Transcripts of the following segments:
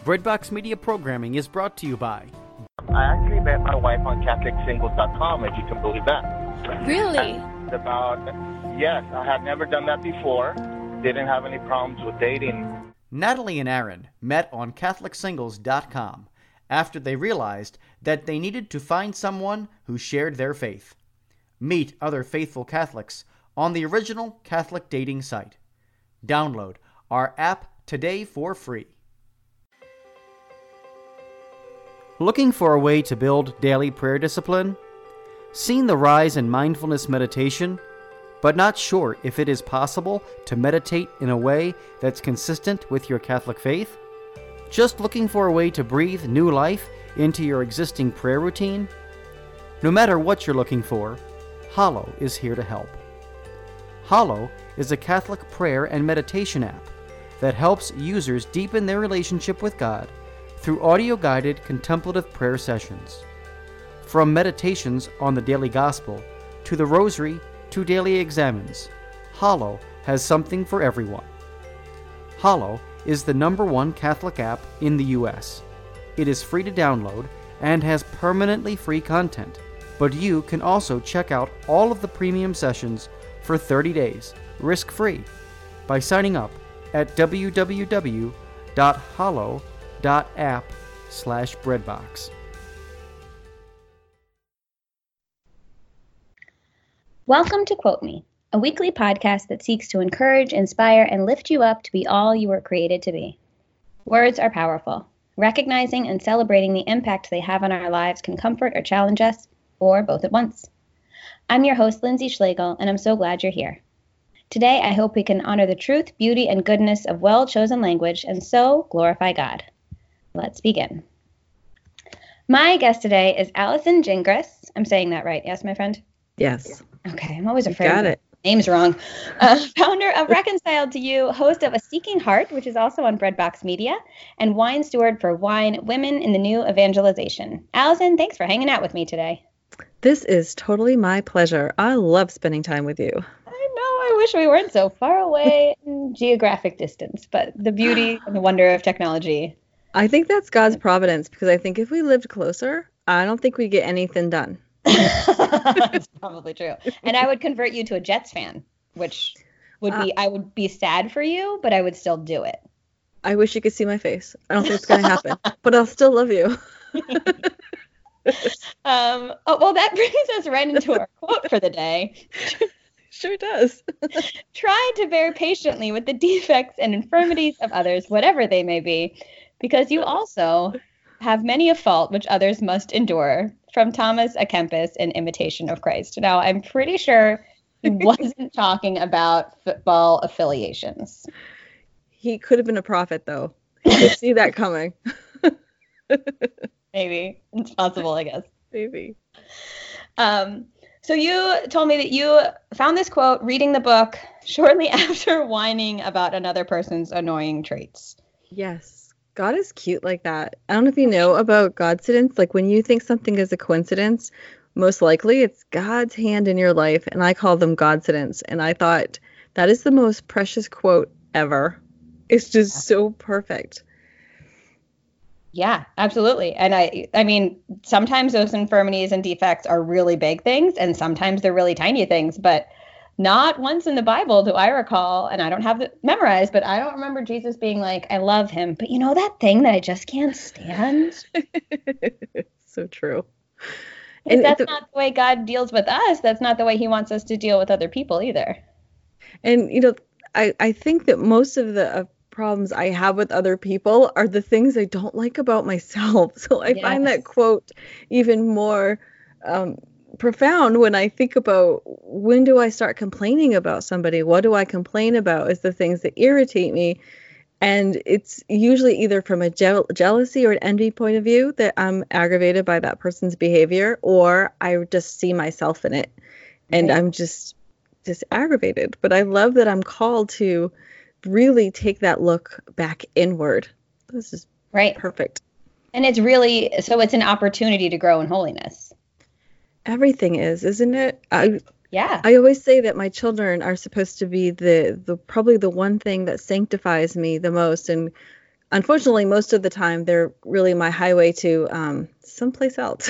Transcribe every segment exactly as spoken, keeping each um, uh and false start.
Breadbox Media programming is brought to you by... I actually met my wife on Catholic Singles dot com, if you can believe that. Really? And about, yes, I had never done that before. Didn't have any problems with dating. Natalie and Aaron met on Catholic Singles dot com after they realized that they needed to find someone who shared their faith. Meet other faithful Catholics on the original Catholic dating site. Download our app today for free. Looking for a way to build daily prayer discipline? Seen the rise in mindfulness meditation, but not sure if it is possible to meditate in a way that's consistent with your Catholic faith? Just looking for a way to breathe new life into your existing prayer routine? No matter what you're looking for, Hallow is here to help. Hallow is a Catholic prayer and meditation app that helps users deepen their relationship with God through audio-guided contemplative prayer sessions. From meditations on the daily gospel to the rosary to daily examens, Hallow has something for everyone. Hallow is the number one Catholic app in the U S. It is free to download and has permanently free content, but you can also check out all of the premium sessions for thirty days, risk-free, by signing up at w w w dot hallow dot app slash breadbox. Welcome to Quote Me, a weekly podcast that seeks to encourage, inspire, and lift you up to be all you were created to be. Words are powerful. Recognizing and celebrating the impact they have on our lives can comfort or challenge us, or both at once. I'm your host, Lindsay Schlegel, and I'm so glad you're here. Today, I hope we can honor the truth, beauty, and goodness of well-chosen language, and so glorify God. Let's begin. My guest today is Allison Gingras. I'm saying that right, yes, my friend? Yes. Okay, I'm always afraid. Got it. Name's wrong. Uh, founder of Reconciled to You, host of A Seeking Heart, which is also on Breadbox Media, and wine steward for Wine Women in the New Evangelization. Allison, thanks for hanging out with me today. This is totally my pleasure. I love spending time with you. I know. I wish we weren't so far away in geographic distance, but the beauty and the wonder of technology. I think that's God's providence, because I think if we lived closer, I don't think we'd get anything done. That's probably true. And I would convert you to a Jets fan, which would be, uh, I would be sad for you, but I would still do it. I wish you could see my face. I don't think it's going to happen, but I'll still love you. um, oh, well, that brings us right into our quote for the day. Sure does. Try to bear patiently with the defects and infirmities of others, whatever they may be, because you also have many a fault which others must endure. From Thomas à Kempis in Imitation of Christ. Now, I'm pretty sure he wasn't talking about football affiliations. He could have been a prophet, though. He could see that coming. Maybe. It's possible, I guess. Maybe. Um, so you told me that you found this quote reading the book shortly after whining about another person's annoying traits. Yes. God is cute like that. I don't know if you know about Godcidence. Like when you think something is a coincidence, most likely it's God's hand in your life. And I call them Godcidence. And I thought that is the most precious quote ever. It's just so perfect. Yeah, absolutely. And I, I mean, sometimes those infirmities and defects are really big things, and sometimes they're really tiny things. But not once in the Bible do I recall, and I don't have it memorized, but I don't remember Jesus being like, I love him, but you know that thing that I just can't stand? So true. And that's the, not the way God deals with us. That's not the way he wants us to deal with other people either. And, you know, I, I think that most of the uh, problems I have with other people are the things I don't like about myself. So I yes. find that quote even more um profound when I think about when do I start complaining about somebody? What do I complain about is the things that irritate me. And it's usually either from a je- jealousy or an envy point of view that I'm aggravated by that person's behavior, or I just see myself in it and right. I'm just just aggravated. But I love that I'm called to really take that look back inward. This is right. perfect. And it's really, so it's an opportunity to grow in holiness. Everything is, isn't it? I, yeah. I always say that my children are supposed to be the, the probably the one thing that sanctifies me the most. And unfortunately, most of the time, they're really my highway to um, someplace else.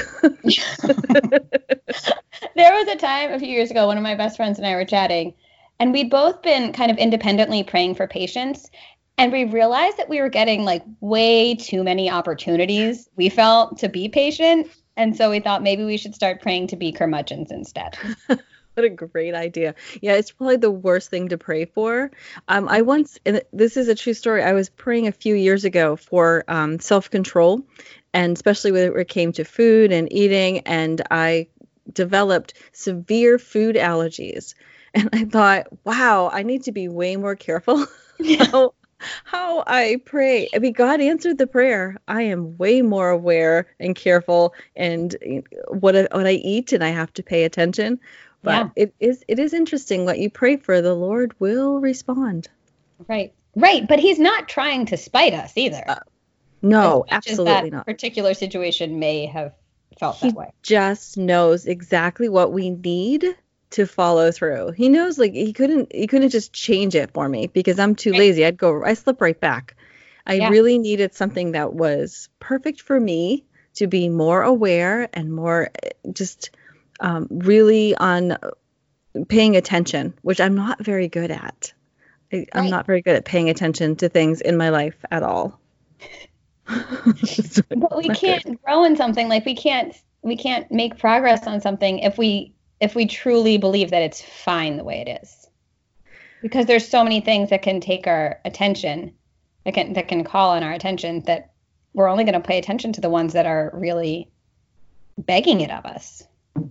There was a time a few years ago, one of my best friends and I were chatting, and we'd both been kind of independently praying for patience. And we realized that we were getting like way too many opportunities, we felt, to be patient. And so we thought maybe we should start praying to be curmudgeons instead. What a great idea. Yeah, it's probably the worst thing to pray for. Um, I once, and this is a true story, I was praying a few years ago for um, self-control, and especially when it came to food and eating, and I developed severe food allergies. And I thought, wow, I need to be way more careful how, how I pray. I mean, God answered the prayer. I am way more aware and careful and what, what I eat, and I have to pay attention. But yeah. it is it is interesting what you pray for, the Lord will respond. Right. Right. But he's not trying to spite us either. Uh, no, absolutely that not. Particular situation may have felt he that way. Just knows exactly what we need to follow through. He knows, like, he couldn't he couldn't just change it for me because I'm too right. lazy. I'd go I slip right back. I yeah. really needed something that was perfect for me to be more aware and more just Um, really on paying attention, which I'm not very good at. I, right. I'm not very good at paying attention to things in my life at all. But we can't good. grow in something, like we can't we can't make progress on something if we if we truly believe that it's fine the way it is. Because there's so many things that can take our attention, that can that can call on our attention, that we're only going to pay attention to the ones that are really begging it of us.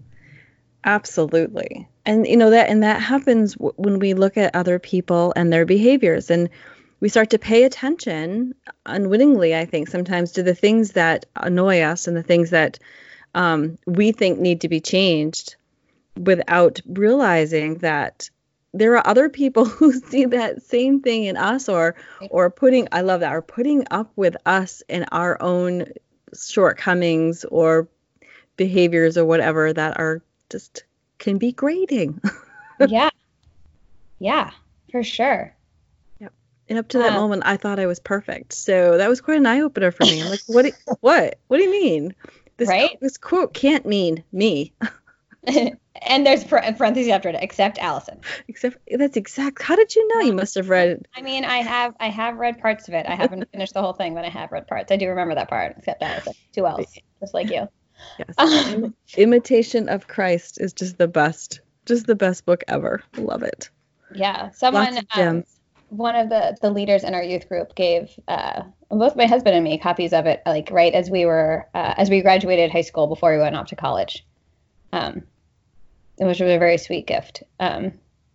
Absolutely. And, you know, that and that happens w- when we look at other people and their behaviors, and we start to pay attention unwittingly, I think, sometimes to the things that annoy us and the things that um, we think need to be changed, without realizing that there are other people who see that same thing in us, or or putting, I love that, or putting up with us and our own shortcomings or behaviors or whatever that are just can be grating. Yeah. Yeah, for sure. Yep. And up to that uh, moment, I thought I was perfect. So that was quite an eye opener for me. I'm like, what? Do, what? What do you mean? This, right? This quote can't mean me. And there's parentheses after it, except Allison. Except that's exact. How did you know? You must have read it. I mean, I have, I have read parts of it. I haven't finished the whole thing, but I have read parts. I do remember that part, except Allison. Two L's, just like you. Yes. Um, Imitation of Christ is just the best, just the best book ever. Love it. Yeah. Someone, um, one of the, the leaders in our youth group gave uh, both my husband and me copies of it, like right as we were, uh, as we graduated high school before we went off to college. Um, which was a very sweet gift. Um,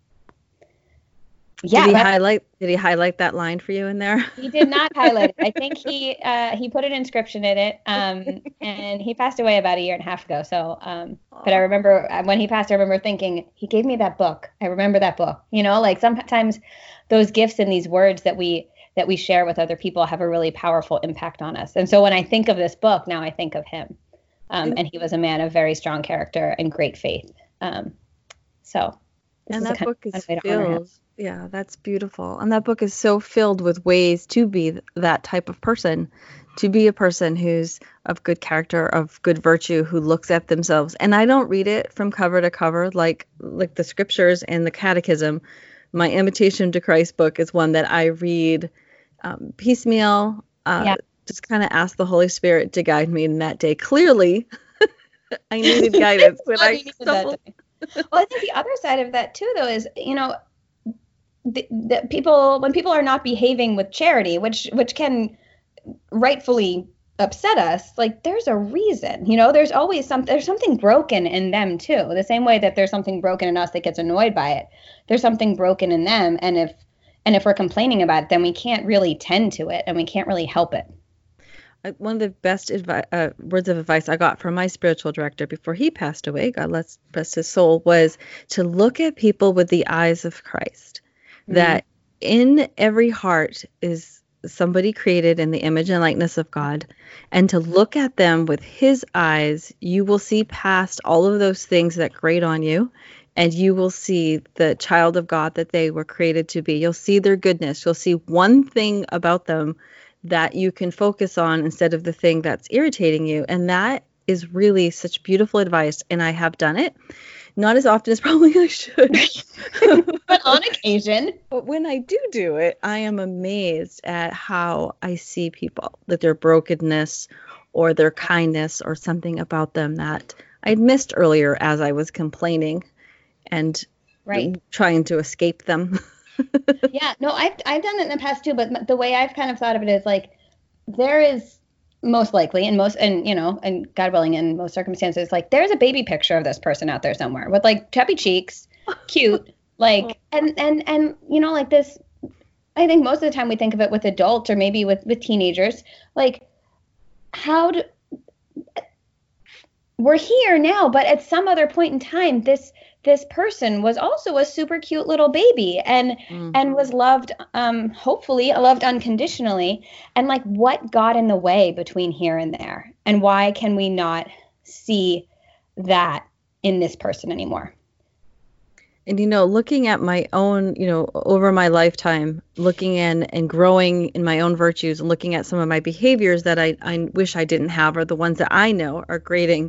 yeah. Did he highlight? Did he highlight that line for you in there? He did not highlight it. I think he uh, he put an inscription in it. Um, and he passed away about a year and a half ago. So, um, but I remember when he passed, I remember thinking, he gave me that book. I remember that book. You know, like sometimes those gifts and these words that we that we share with other people have a really powerful impact on us. And so when I think of this book, now I think of him. Um, and he was a man of very strong character and great faith. Um, so, and that book is filled. Yeah, that's beautiful. And that book is so filled with ways to be that type of person, to be a person who's of good character, of good virtue, who looks at themselves. And I don't read it from cover to cover like like the scriptures and the catechism. My Imitation to Christ book is one that I read um, piecemeal. Uh, yeah. Just kind of ask the Holy Spirit to guide me in that day. Clearly, I needed guidance when I stumbled. Well, I think the other side of that too, though, is, you know, the, the people, when people are not behaving with charity, which which can rightfully upset us, like there's a reason, you know, there's always some, there's something broken in them too. The same way that there's something broken in us that gets annoyed by it. There's something broken in them. And if, and if we're complaining about it, then we can't really tend to it and we can't really help it. One of the best advi- uh, words of advice I got from my spiritual director before he passed away, God rest his soul, was to look at people with the eyes of Christ. Mm-hmm. That in every heart is somebody created in the image and likeness of God, and to look at them with his eyes, you will see past all of those things that grate on you, and you will see the child of God that they were created to be. You'll see their goodness. You'll see one thing about them that you can focus on instead of the thing that's irritating you. And that is really such beautiful advice. And I have done it. Not as often as probably I should. But on occasion. But when I do do it, I am amazed at how I see people, that their brokenness or their kindness or something about them that I'd missed earlier as I was complaining and right. trying to escape them. Yeah, no, I've, I've done it in the past too, but the way I've kind of thought of it is like, there is most likely and most, and you know, and God willing in most circumstances, like there's a baby picture of this person out there somewhere with like chubby cheeks, cute, like, and, and, and, you know, like this, I think most of the time we think of it with adults or maybe with, with teenagers, like how do, we're here now, but at some other point in time, this, this person was also a super cute little baby and mm-hmm. and was loved, um, hopefully loved unconditionally. And like, what got in the way between here and there? And why can we not see that in this person anymore? And, you know, looking at my own, you know, over my lifetime, looking in and growing in my own virtues and looking at some of my behaviors that I, I wish I didn't have, or the ones that I know are grating,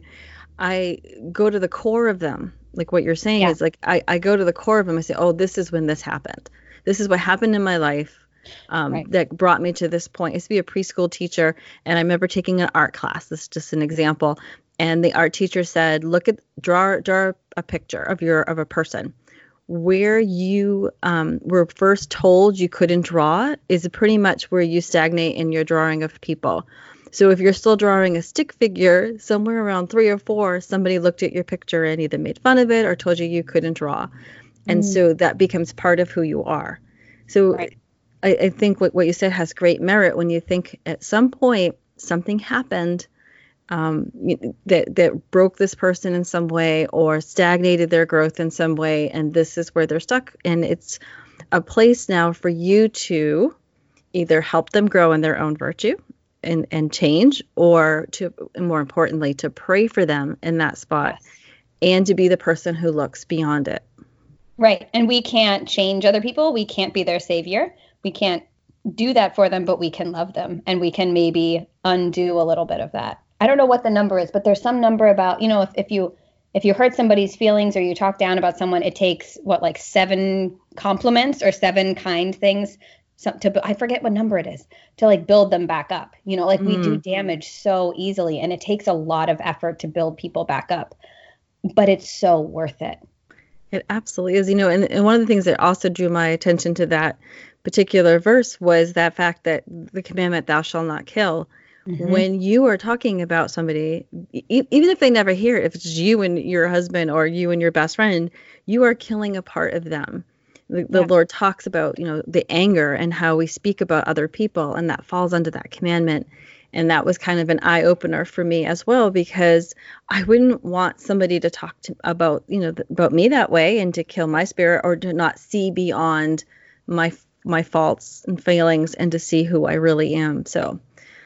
I go to the core of them. Like what you're saying yeah. is like, I, I go to the core of them and say, oh, this is when this happened. This is what happened in my life um, right. that brought me to this point. I used to be a preschool teacher, and I remember taking an art class. This is just an example. And the art teacher said, look at, draw, draw a picture of your, of a person. Where you um, were first told you couldn't draw is pretty much where you stagnate in your drawing of people. So if you're still drawing a stick figure, somewhere around three or four, somebody looked at your picture and either made fun of it or told you you couldn't draw. And mm. so that becomes part of who you are. So right. I, I think what, what you said has great merit when you think at some point something happened um, that, that broke this person in some way or stagnated their growth in some way. And this is where they're stuck. And it's a place now for you to either help them grow in their own virtue and, and change, or to, and more importantly, to pray for them in that spot yes. and to be the person who looks beyond it. Right. And we can't change other people. We can't be their savior. We can't do that for them, but we can love them, and we can maybe undo a little bit of that. I don't know what the number is, but there's some number about, you know, if, if you, if you hurt somebody's feelings or you talk down about someone, it takes what, like seven compliments or seven kind things. So to, I forget what number it is, to like build them back up. You know, like we mm. do damage so easily, and it takes a lot of effort to build people back up, but it's so worth it. It absolutely is. You know, and, and one of the things that also drew my attention to that particular verse was that fact that the commandment, thou shalt not kill. Mm-hmm. When you are talking about somebody, e- even if they never hear it, if it's you and your husband or you and your best friend, you are killing a part of them. The, the yeah. Lord talks about, you know, the anger and how we speak about other people, and that falls under that commandment. And that was kind of an eye opener for me as well, because I wouldn't want somebody to talk to about, you know, th- about me that way and to kill my spirit, or to not see beyond my my faults and failings and to see who I really am. So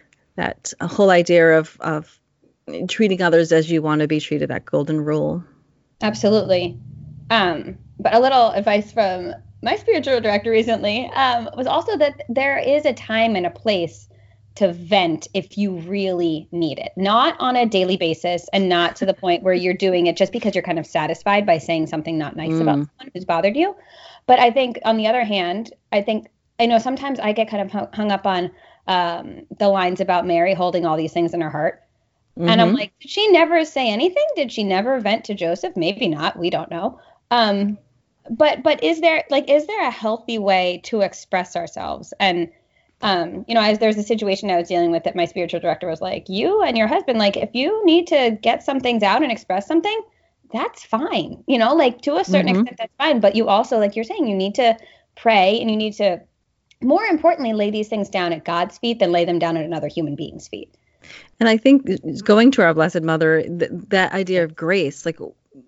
that whole idea of of treating others as you want to be treated, that golden rule. Absolutely. Um, but a little advice from my spiritual director recently um, was also that there is a time and a place to vent if you really need it, not on a daily basis, and not to the point where you're doing it just because you're kind of satisfied by saying something not nice mm. about someone who's bothered you. But I think on the other hand, I think, I know sometimes I get kind of hung up on um, the lines about Mary holding all these things in her heart. Mm-hmm. And I'm like, did she never say anything? Did she never vent to Joseph? Maybe not. We don't know. Um, but but is there like is there a healthy way to express ourselves? And um, you know, as there's a situation I was dealing with that my spiritual director was like, you and your husband, like if you need to get some things out and express something, that's fine. You know, like to a certain mm-hmm. extent, that's fine. But you also, like you're saying, you need to pray, and you need to, more importantly, lay these things down at God's feet than lay them down at another human being's feet. And I think going to our Blessed Mother, th- that idea of grace, like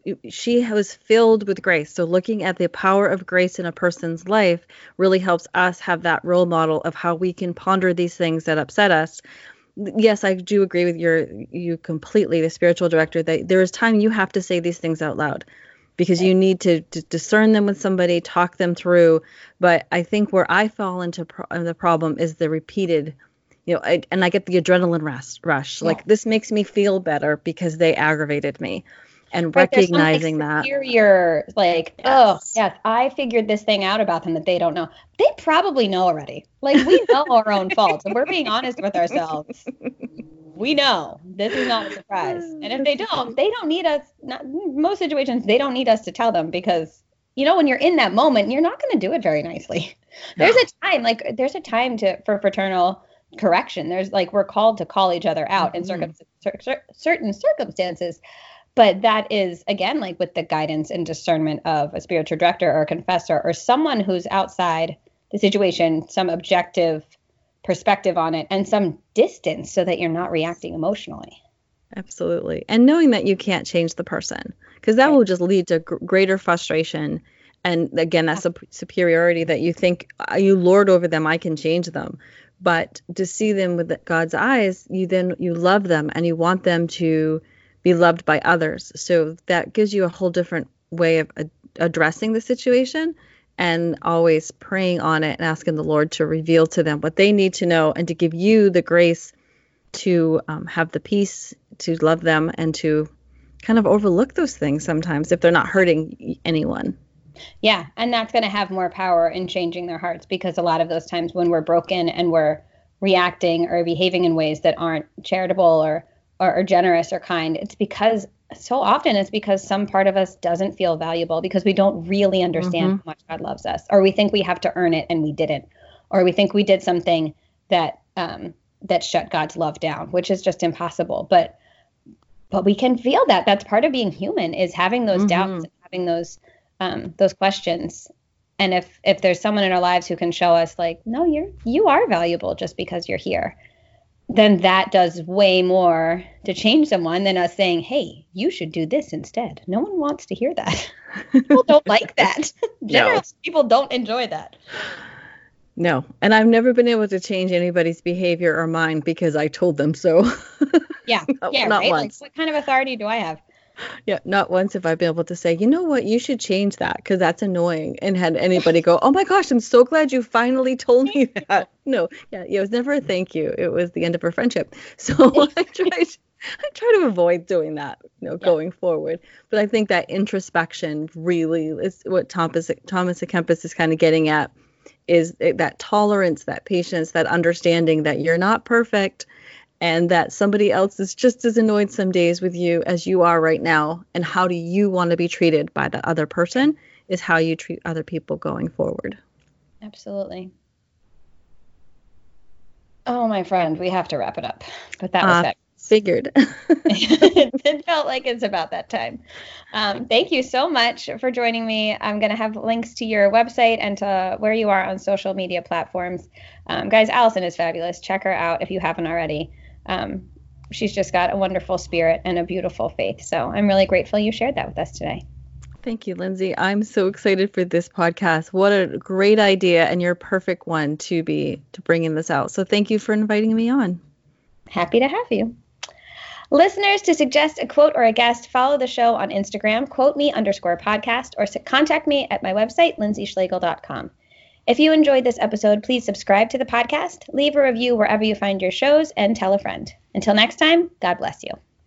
she was filled with grace. So looking at the power of grace in a person's life really helps us have that role model of how we can ponder these things that upset us. Yes, I do agree with your you completely, the spiritual director, that there is time you have to say these things out loud, because you need to, to discern them with somebody, talk them through. But I think where I fall into pro- the problem is the repeated you know, I, and I get the adrenaline rush. rush. Yeah. Like, this makes me feel better because they aggravated me. And right, recognizing there's some, like, that. Superior, like, Yes. oh, yes, I figured this thing out about them that they don't know. They probably know already. Like, we know our own faults. And we're being honest with ourselves. We know this is not a surprise. And if they don't, they don't need us. Not, most situations, they don't need us to tell them, because, you know, when you're in that moment, you're not going to do it very nicely. No. There's a time, like, there's a time to for fraternal correction. There's, like, we're called to call each other out mm-hmm. in circum- cer- certain circumstances. But that is, again, like with the guidance and discernment of a spiritual director or a confessor or someone who's outside the situation, some objective perspective on it and some distance so that you're not reacting emotionally. Absolutely. And knowing that you can't change the person, because that right. will just lead to g- greater frustration. And again, that's a superiority that you think you lord over them. I can change them. But to see them with God's eyes, you then you love them and you want them to be loved by others. So that gives you a whole different way of ad- addressing the situation, and always praying on it and asking the Lord to reveal to them what they need to know and to give you the grace to um, have the peace to love them and to kind of overlook those things sometimes if they're not hurting anyone. Yeah. And that's going to have more power in changing their hearts, because a lot of those times when we're broken and we're reacting or behaving in ways that aren't charitable or Or, or generous or kind, it's because so often it's because some part of us doesn't feel valuable, because we don't really understand mm-hmm. how much God loves us, or we think we have to earn it and we didn't, or we think we did something that um, that shut God's love down, which is just impossible. But but we can feel that. That's part of being human, is having those mm-hmm. doubts and having those um, those questions. And if if there's someone in our lives who can show us, like, no, you're you are valuable just because you're here, then that does way more to change someone than us saying, hey, you should do this instead. No one wants to hear that. People don't like that. Generally, no. People don't enjoy that. No. And I've never been able to change anybody's behavior or mind because I told them so. Yeah. not, yeah. Not right? once. Like, what kind of authority do I have? Yeah, not once have I been able to say, you know what, you should change that because that's annoying, and had anybody go, oh my gosh, I'm so glad you finally told me that. No, yeah, it was never a thank you. It was the end of our friendship. So I tried, I try to avoid doing that, you know, yeah. going forward. But I think that introspection really is what Thomas Thomas à Kempis is kind of getting at, is that tolerance, that patience, that understanding that you're not perfect. And that somebody else is just as annoyed some days with you as you are right now. And how do you want to be treated by the other person is how you treat other people going forward. Absolutely. Oh, my friend, we have to wrap it up. But that was uh, that. Figured. It felt like it's about that time. Um, thank you so much for joining me. I'm going to have links to your website and to where you are on social media platforms. Um, guys, Allison is fabulous. Check her out if you haven't already. Um, she's just got a wonderful spirit and a beautiful faith. So I'm really grateful you shared that with us today. Thank you, Lindsay. I'm so excited for this podcast. What a great idea, and you're a perfect one to be to bringing this out. So thank you for inviting me on. Happy to have you. Listeners, to suggest a quote or a guest, follow the show on Instagram, quote me underscore podcast, or contact me at my website, lindsay schlegel dot com. If you enjoyed this episode, please subscribe to the podcast, leave a review wherever you find your shows, and tell a friend. Until next time, God bless you.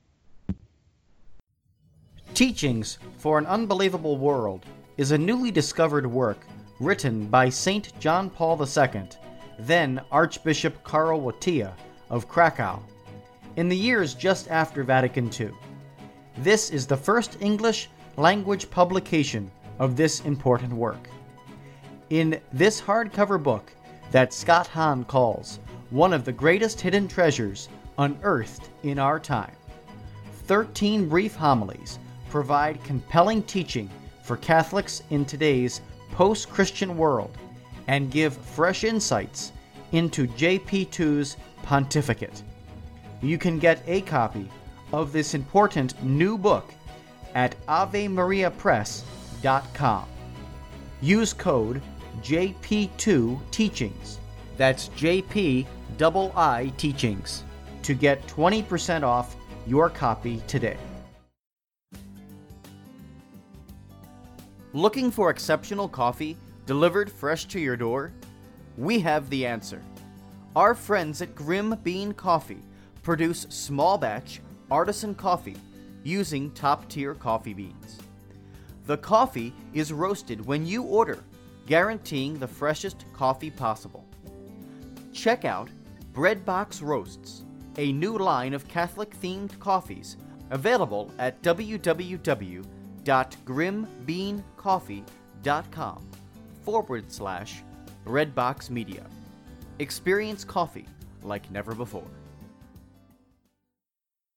Teachings for an Unbelievable World is a newly discovered work written by Saint John Paul the Second, then Archbishop Karol Wojtyła of Krakow, in the years just after Vatican Two. This is the first English language publication of this important work. In this hardcover book that Scott Hahn calls one of the greatest hidden treasures unearthed in our time, thirteen brief homilies provide compelling teaching for Catholics in today's post-Christian world and give fresh insights into J P two's pontificate. You can get a copy of this important new book at ave maria press dot com. Use code J P two Teachings, that's J P I I Teachings, to get twenty percent off your copy today. Looking for exceptional coffee delivered fresh to your door? We have the answer. Our friends at Grim Bean Coffee produce small batch artisan coffee using top-tier coffee beans. The coffee is roasted when you order, guaranteeing the freshest coffee possible. Check out Breadbox Roasts, a new line of Catholic-themed coffees available at www.grimbeancoffee.com forward slash Breadbox Media. Experience coffee like never before.